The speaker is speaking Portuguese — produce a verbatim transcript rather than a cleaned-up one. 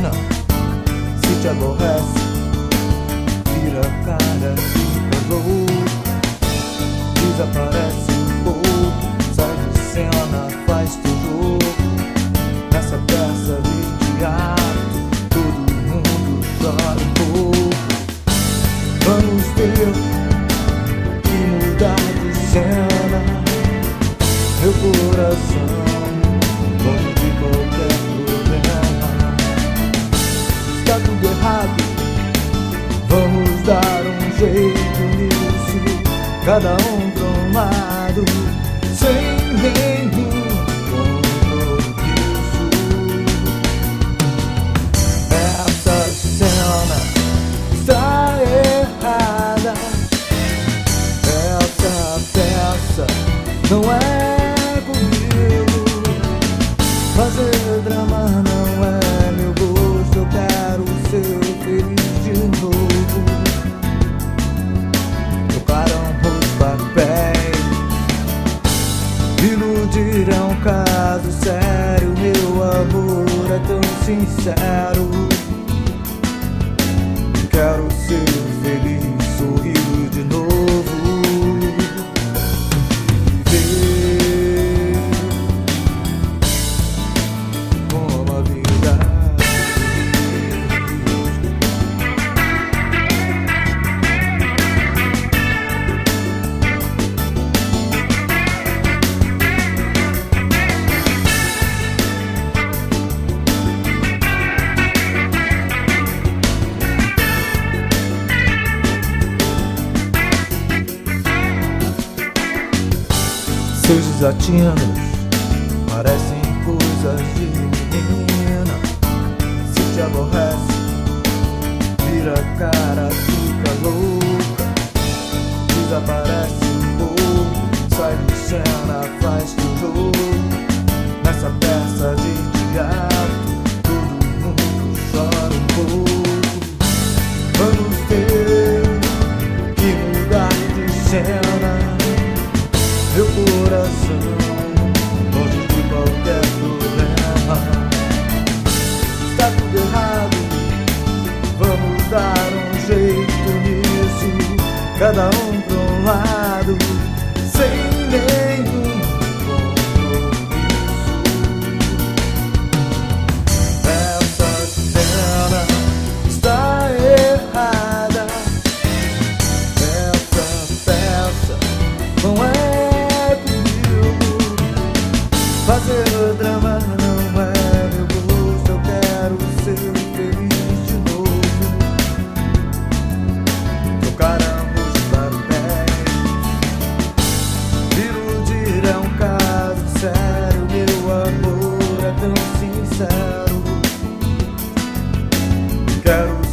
menina, se te aborrece, vira a cara, fica louco, desaparece um pouco, sai de cena, faz teu jogo. Nessa peça de teatro, todo mundo chora um pouco. Vamos ter que mudar de cena, meu coração, longe de qualquer problema. Está tudo errado, vamos dar um jeito nisso, cada um pra um lado, sem nenhum compromisso. Essa cena está errada, essa peça não é comigo. Fazer drama não é meu gosto, eu quero ser feliz de novo. Tocaram os papéis, iludir é um caso sério, meu amor é tão sincero. Quero ser feliz, sorrir de novo, viver como a vida. Seus desatinos parecem coisas de menina. Se te aborrece, vira a cara, fica louca, desaparece um pouco, sai de cena, faz teu jogo. Nessa peça de teatro, todo mundo chora um pouco. Vamos ter que mudar de cena, meu coração, longe de qualquer problema. Está tudo errado, vamos dar um jeito nisso, cada um pra um lado, sem nenhum compromisso. Essa cena está errada, essa peça não é. Fazer drama não é meu gosto, eu quero ser feliz de novo. Tocaremos papéis, iludir é um caso sério, meu amor é tão sincero. Quero